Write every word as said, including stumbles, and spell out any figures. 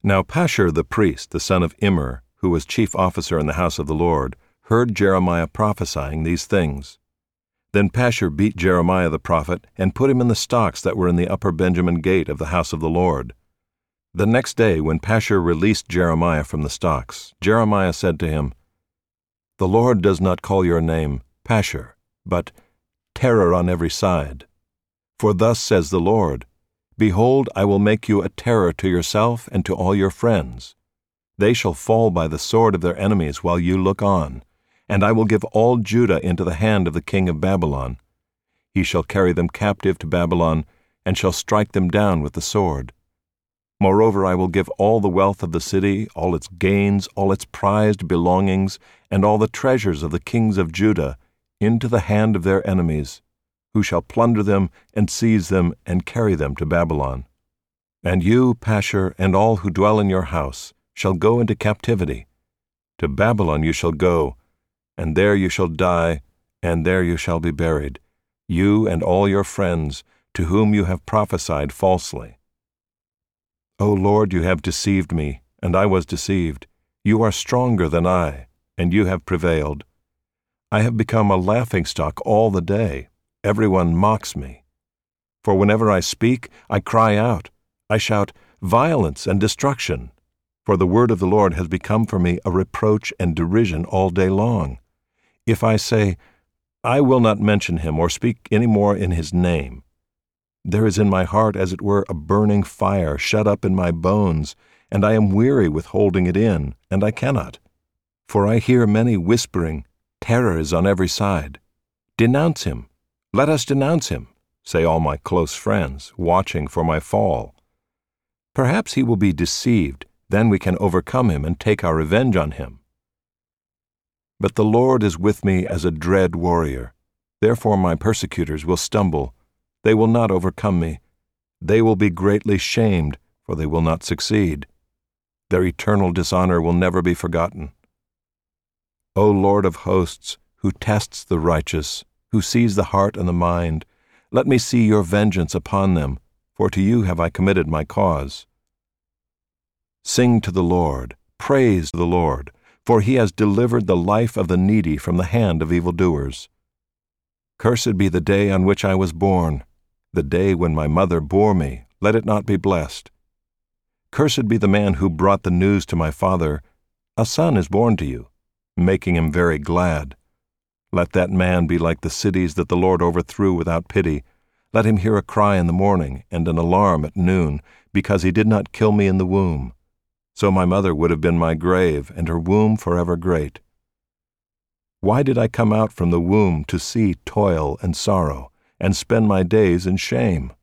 Now Pashur the priest, the son of Immer, who was chief officer in the house of the Lord, heard Jeremiah prophesying these things. Then Pashur beat Jeremiah the prophet, and put him in the stocks that were in the upper Benjamin gate of the house of the Lord. The next day, when Pashur released Jeremiah from the stocks, Jeremiah said to him, The Lord does not call your name Pashur, but Terror on every side. For thus says the Lord, Behold, I will make you a terror to yourself and to all your friends. They shall fall by the sword of their enemies while you look on, and I will give all Judah into the hand of the king of Babylon. He shall carry them captive to Babylon, and shall strike them down with the sword. Moreover, I will give all the wealth of the city, all its gains, all its prized belongings, and all the treasures of the kings of Judah, into the hand of their enemies, who shall plunder them and seize them and carry them to Babylon. And you, Pashur, and all who dwell in your house, shall go into captivity. To Babylon you shall go, and there you shall die, and there you shall be buried, you and all your friends, to whom you have prophesied falsely. O Lord, you have deceived me, and I was deceived. You are stronger than I, and you have prevailed. I have become a laughingstock all the day. Everyone mocks me. For whenever I speak, I cry out. I shout, Violence and destruction. For the word of the Lord has become for me a reproach and derision all day long. If I say, I will not mention him or speak any more in his name, there is in my heart as it were a burning fire shut up in my bones, and I am weary with holding it in, and I cannot. For I hear many whispering, Terror is on every side. Denounce him. Let us denounce him, say all my close friends, watching for my fall. Perhaps he will be deceived, then we can overcome him and take our revenge on him. But the Lord is with me as a dread warrior. Therefore my persecutors will stumble. They will not overcome me. They will be greatly shamed, for they will not succeed. Their eternal dishonor will never be forgotten. O Lord of hosts, who tests the righteous, who sees the heart and the mind, let me see your vengeance upon them, for to you have I committed my cause. Sing to the Lord, praise the Lord, for he has delivered the life of the needy from the hand of evildoers. Cursed be the day on which I was born, the day when my mother bore me, let it not be blessed. Cursed be the man who brought the news to my father, A son is born to you, making him very glad. Let that man be like the cities that the Lord overthrew without pity. Let him hear a cry in the morning and an alarm at noon, because he did not kill me in the womb. So my mother would have been my grave, and her womb forever great. Why did I come out from the womb to see toil and sorrow, and spend my days in shame?